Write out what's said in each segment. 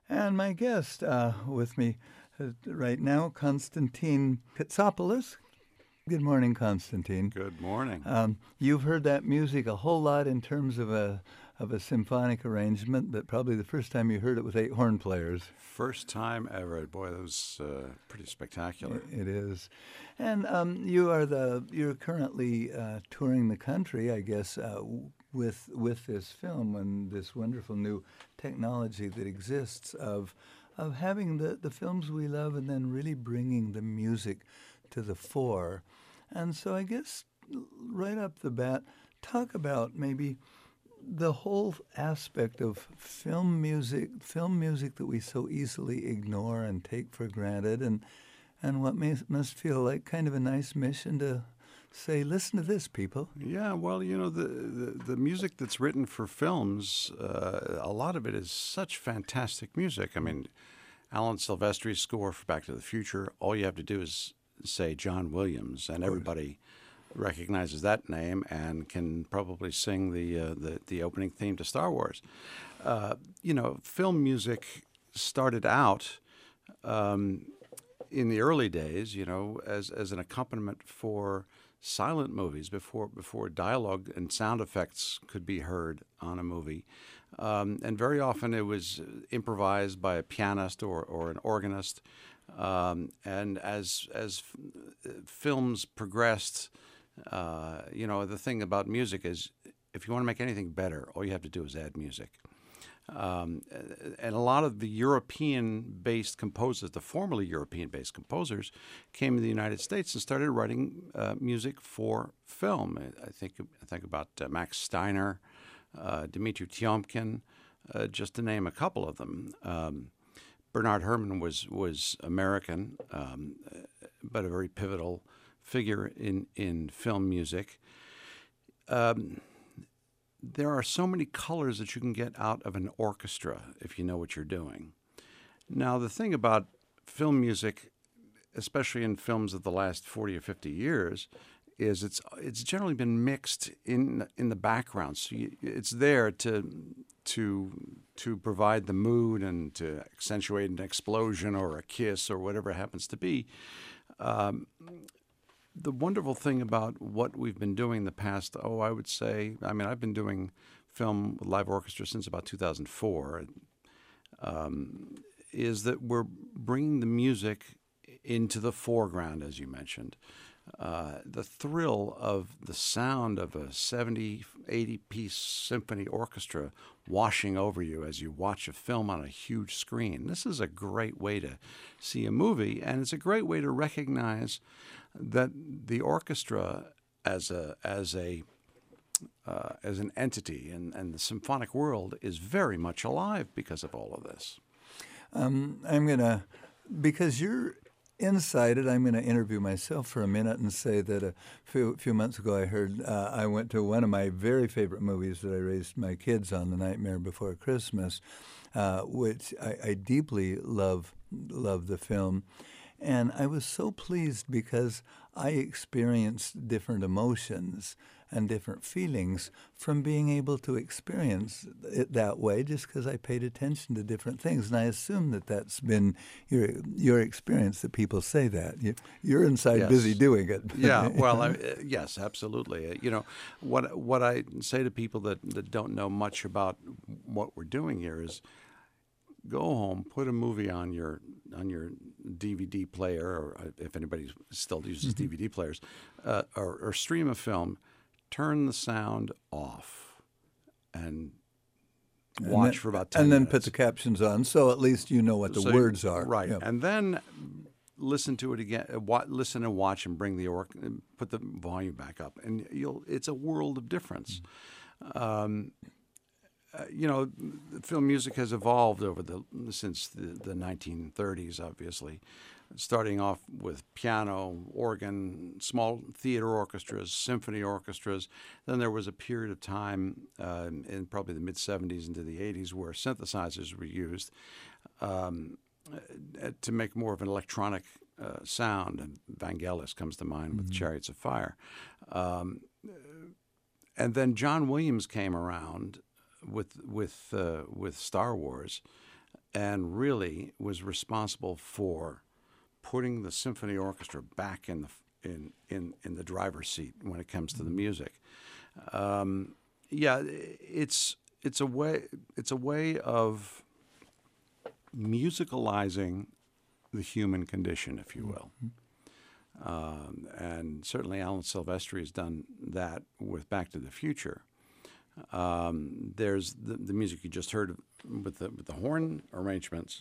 And my guest with me right now, Konstantin Pitsopoulos. Good morning, Konstantin. Good morning. You've heard that music a whole lot in terms of a symphonic arrangement, but probably the first time you heard it with eight horn players. First time ever. Boy, that was pretty spectacular. It is, and you're currently touring the country, I guess, with this film and this wonderful new technology that exists of having the films we love and then really bringing the music to the fore. And so I guess right up the bat, talk about maybe the whole aspect of film music that we so easily ignore and take for granted, and what must feel like kind of a nice mission to say, listen to this, people. Yeah, well, the music that's written for films, a lot of it is such fantastic music. I mean, Alan Silvestri's score for Back to the Future, all you have to do is say John Williams, and everybody recognizes that name and can probably sing the opening theme to Star Wars. Film music started out in the early days, as an accompaniment for silent movies before dialogue and sound effects could be heard on a movie. And very often it was improvised by a pianist or an organist. And as films progressed, the thing about music is if you want to make anything better, all you have to do is add music. And a lot of the European-based composers, the formerly European-based composers, came to the United States and started writing music for film. I think about Max Steiner, Dmitri Tiomkin, just to name a couple of them. Bernard Herrmann was American, but a very pivotal figure in film music. There are so many colors that you can get out of an orchestra if you know what you're doing. Now, the thing about film music, especially in films of the last 40 or 50 years, is it's generally been mixed in the background. So it's there to provide the mood and to accentuate an explosion or a kiss or whatever it happens to be. The wonderful thing about what we've been doing the past, I would say, I've been doing film with live orchestra since about 2004, is that we're bringing the music into the foreground, as you mentioned. The thrill of the sound of a 70, 80-piece symphony orchestra washing over you as you watch a film on a huge screen. This is a great way to see a movie, and it's a great way to recognize that the orchestra as an entity and the symphonic world is very much alive because of all of this. Because you're inside it, I'm going to interview myself for a minute and say that a few months ago I went to one of my very favorite movies that I raised my kids on, The Nightmare Before Christmas, which I deeply love the film. And I was so pleased because I experienced different emotions and different feelings from being able to experience it that way just because I paid attention to different things. And I assume that that's been your experience, that people say that. You're inside Yes. busy doing it. Yeah, well, yes, absolutely. What I say to people that don't know much about what we're doing here is go home, put a movie on your DVD player, or if anybody still uses DVD players, or stream a film, turn the sound off and watch for about 10 minutes. And then minutes. put the captions on, so at least you know what the words are. Right, yeah. And then listen to it again, listen and watch, and bring put the volume back up, and it's a world of difference. Film music has evolved since the 1930s, obviously, starting off with piano, organ, small theater orchestras, symphony orchestras. Then there was a period of time in probably the mid-'70s into the '80s where synthesizers were used to make more of an electronic sound. And Vangelis comes to mind with Chariots of Fire. And then John Williams came around with Star Wars, and really was responsible for putting the symphony orchestra back in the driver's seat when it comes to the music. Yeah, it's a way of musicalizing the human condition, if you will. And certainly Alan Silvestri has done that with Back to the Future. There's the music you just heard with the horn arrangements,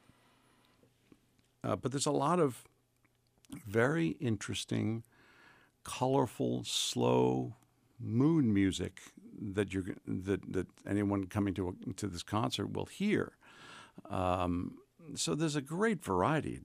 but there's a lot of very interesting, colorful, slow mood music that anyone coming to this concert will hear. So there's a great variety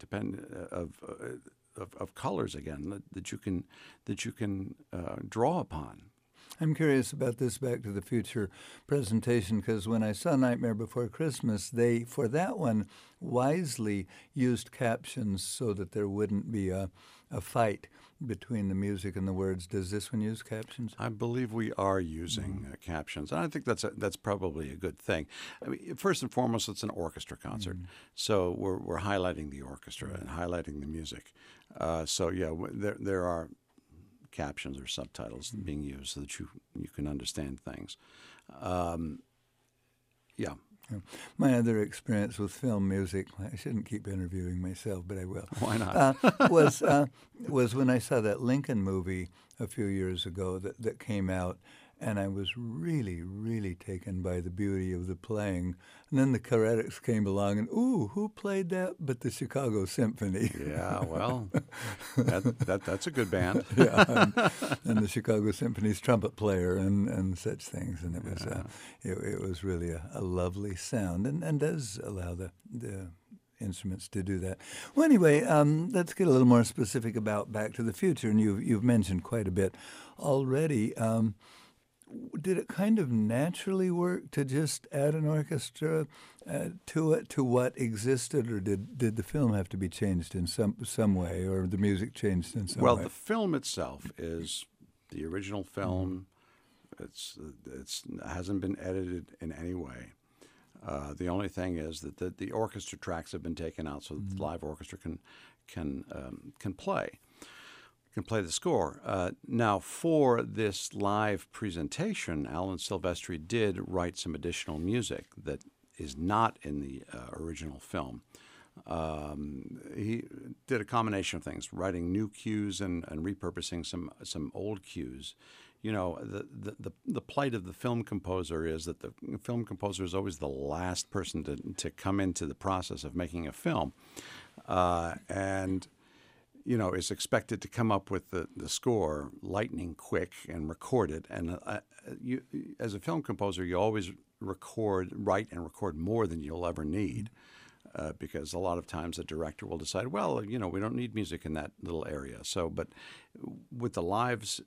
of colors again that you can draw upon. I'm curious about this Back to the Future presentation because when I saw Nightmare Before Christmas, they, for that one, wisely used captions so that there wouldn't be a fight between the music and the words. Does this one use captions? I believe we are using captions, and I think that's probably a good thing. I mean, first and foremost, it's an orchestra concert, so we're highlighting the orchestra and highlighting the music. So yeah, there are captions or subtitles being used so that you can understand things. Yeah. My other experience with film music, I shouldn't keep interviewing myself, but I will. Why not? Was when I saw that Lincoln movie a few years ago that came out, and I was really, really taken by the beauty of the playing. And then the credits came along, and ooh, who played that but the Chicago Symphony? Yeah, well, that's a good band. Yeah, and the Chicago Symphony's trumpet player and such things. And it was really a lovely sound and does allow the instruments to do that. Well, anyway, let's get a little more specific about Back to the Future, and you've mentioned quite a bit already. Did it kind of naturally work to just add an orchestra to it, to what existed, or did the film have to be changed in some way, or the music changed in some way? Well, the film itself is the original film. It hasn't been edited in any way. The only thing is that the orchestra tracks have been taken out so that the live orchestra can play. Can play the score. Now, for this live presentation, Alan Silvestri did write some additional music that is not in the original film. He did a combination of things, writing new cues and repurposing some old cues. You know, the plight of the film composer is that the film composer is always the last person to come into the process of making a film, and is expected to come up with the score lightning quick and record it. And you, as a film composer, you always write and record more than you'll ever need, because a lot of times the director will decide, well, we don't need music in that little area. So, but with the live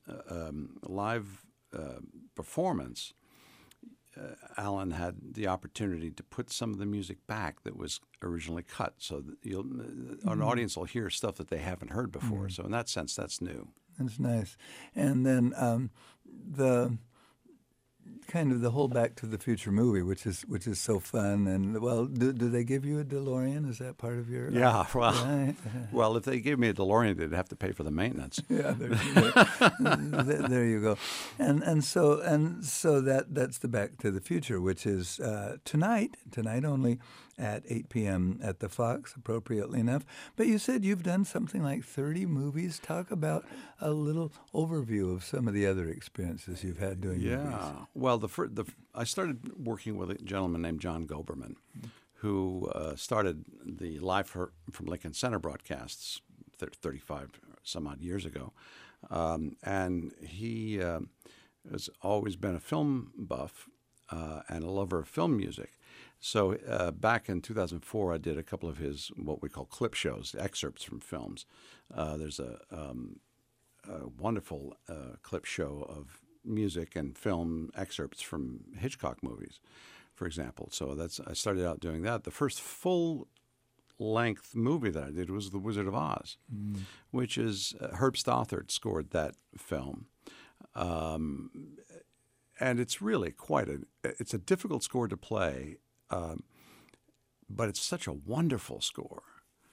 performance, Alan had the opportunity to put some of the music back that was originally cut, so that an audience will hear stuff that they haven't heard before. So in that sense, that's new. That's nice. And then the kind of the whole Back to the Future movie, which is so fun. And well, do they give you a DeLorean? Is that part of your? Yeah. Well, well, if they gave me a DeLorean, they'd have to pay for the maintenance. Yeah. There you go. And so that's the Back to the Future, which is tonight only at 8 p.m. at the Fox, appropriately enough. But you said you've done something like 30 movies. Talk about a little overview of some of the other experiences you've had doing movies. Yeah. Well, I started working with a gentleman named John Goberman, who started the Live from Lincoln Center broadcasts 35 some odd years ago. And he has always been a film buff and a lover of film music. So back in 2004, I did a couple of his what we call clip shows, excerpts from films. There's a wonderful clip show of music and film excerpts from Hitchcock movies, for example. So I started out doing that. The first full-length movie that I did was The Wizard of Oz, which is Herb Stothart scored that film. And it's really it's a difficult score to play. but it's such a wonderful score.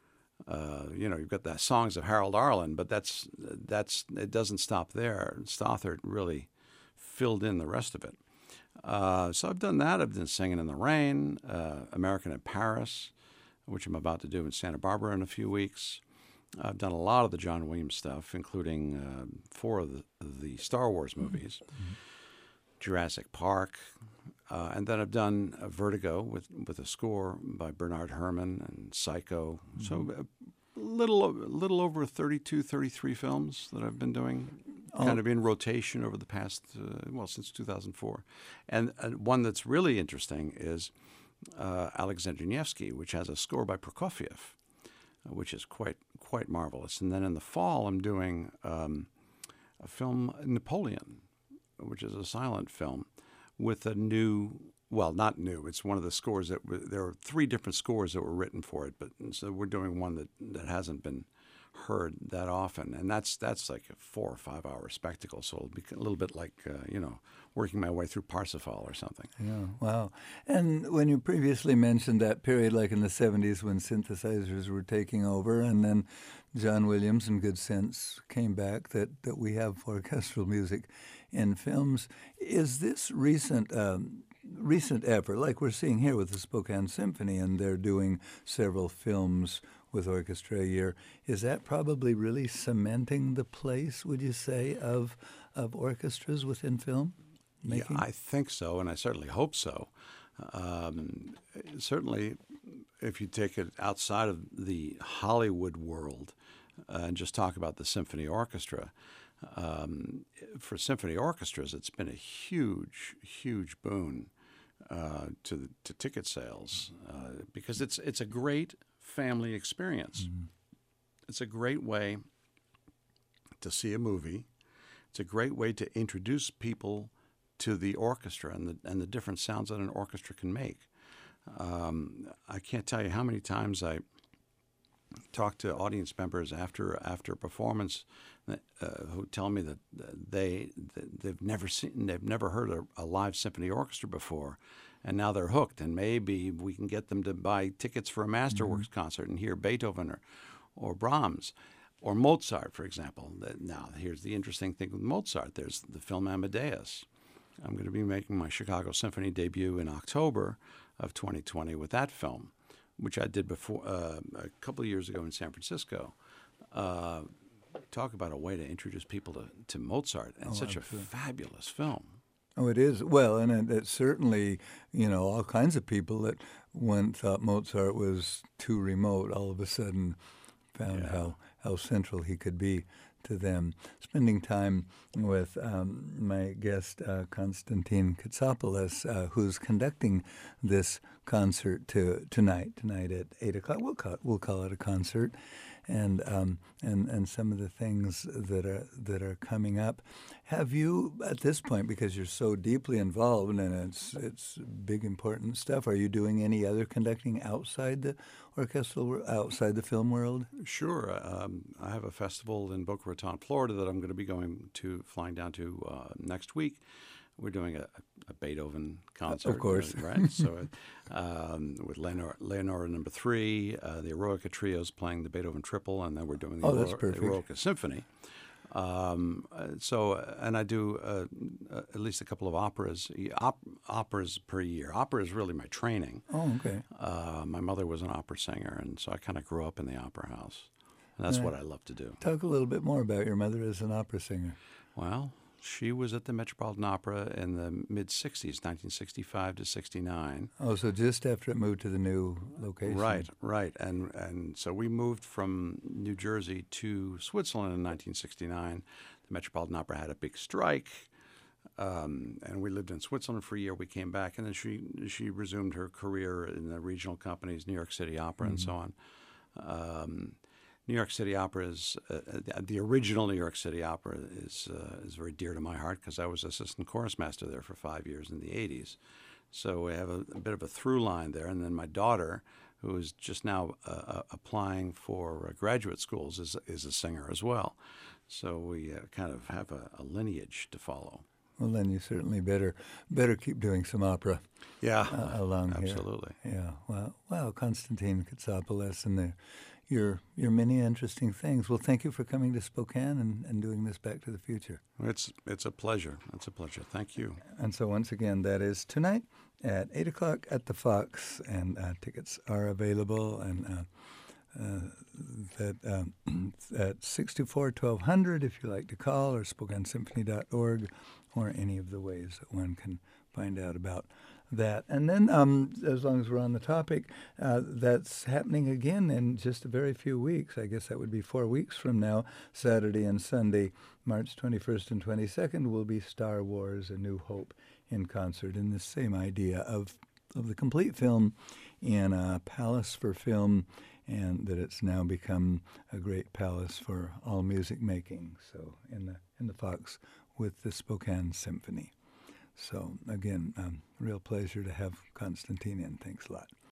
You've got the songs of Harold Arlen, but that's it doesn't stop there. Stothart really filled in the rest of it. So I've done that. I've done Singing in the Rain, American in Paris, which I'm about to do in Santa Barbara in a few weeks. I've done a lot of the John Williams stuff, including 4 of the Star Wars movies, Jurassic Park, and then I've done Vertigo with a score by Bernard Herrmann and Psycho. So a little over 32, 33 films that I've been doing, kind of in rotation over the past, since 2004. And one that's really interesting is Alexander Nevsky, which has a score by Prokofiev, which is quite marvelous. And then in the fall, I'm doing a film, Napoleon, which is a silent film with a new, well, not new. It's one of the scores there are 3 different scores that were written for it, but so we're doing one that hasn't been heard that often, and that's like a 4 or 5 hour spectacle. So it'll be a little bit like working my way through Parsifal or something. Yeah, wow. And when you previously mentioned that period, like in the 70s when synthesizers were taking over, and then John Williams and Good Sense came back, that we have orchestral music in films, is this recent effort, like we're seeing here with the Spokane Symphony, and they're doing several films with orchestra a year, is that probably really cementing the place, would you say, of orchestras within film making? Yeah, I think so, and I certainly hope so. Certainly, if you take it outside of the Hollywood world and just talk about the symphony orchestra, for symphony orchestras, it's been a huge, huge boon to ticket sales because it's a great family experience. Mm-hmm. It's a great way to see a movie. It's a great way to introduce people to the orchestra and the different sounds that an orchestra can make. I can't tell you how many times I talk to audience members after a performance who tell me that they've never heard a live symphony orchestra before, and now they're hooked. And maybe we can get them to buy tickets for a Masterworks concert and hear Beethoven or Brahms or Mozart, for example. Now, here's the interesting thing with Mozart. There's the film Amadeus. I'm going to be making my Chicago Symphony debut in October of 2020 with that film, which I did before a couple of years ago in San Francisco. Talk about a way to introduce people to Mozart, and such absolutely. A fabulous film. Oh, it is. Well, and it certainly, all kinds of people that once thought Mozart was too remote, all of a sudden found how central he could be to them. Spending time with my guest, Konstantin Katsopoulos, who's conducting this concert tonight at 8 o'clock. We'll call it a concert, and some of the things that are coming up. Have you, at this point, because you're so deeply involved and it's big important stuff, are you doing any other conducting outside the orchestral, outside the film world? Sure. I have a festival in Boca Raton, Florida, that I'm going to be flying down to next week. We're doing a Beethoven concert, of course, right? So, with Leonora No. 3, the Eroica Trio's playing the Beethoven Triple, and then we're doing the Eroica Symphony. And I do at least a couple of operas per year. Opera is really my training. Oh, okay. My mother was an opera singer, and so I kind of grew up in the opera house, and that's what I love to do. Talk a little bit more about your mother as an opera singer. Well, she was at the Metropolitan Opera in the mid-'60s, 1965 to 69. Oh, so just after it moved to the new location. Right. And so we moved from New Jersey to Switzerland in 1969. The Metropolitan Opera had a big strike, and we lived in Switzerland for a year. We came back, and then she resumed her career in the regional companies, New York City Opera and so on. New York City Opera is the original New York City Opera is very dear to my heart because I was assistant chorus master there for 5 years in the 80s. So we have a bit of a through line there. And then my daughter, who is just now applying for graduate schools, is a singer as well. So we kind of have a lineage to follow. Well, then you certainly better keep doing some opera Yeah, along here. absolutely. Yeah. Well, Konstantin Katsopoulos and your many interesting things. Well, thank you for coming to Spokane and doing this Back to the Future. It's a pleasure. It's a pleasure. Thank you. And so once again, that is tonight at 8 o'clock at the Fox, and tickets are available, and that at 624-1200 if you like to call, or SpokaneSymphony.org, or any of the ways that one can find out about that. And then, as long as we're on the topic, that's happening again in just a very few weeks. I guess that would be 4 weeks from now, Saturday and Sunday, March 21st and 22nd, will be Star Wars: A New Hope in concert, in the same idea of the complete film in a palace for film, and that it's now become a great palace for all music making. So in the Fox with the Spokane Symphony. So again, real pleasure to have Konstantin in. Thanks a lot.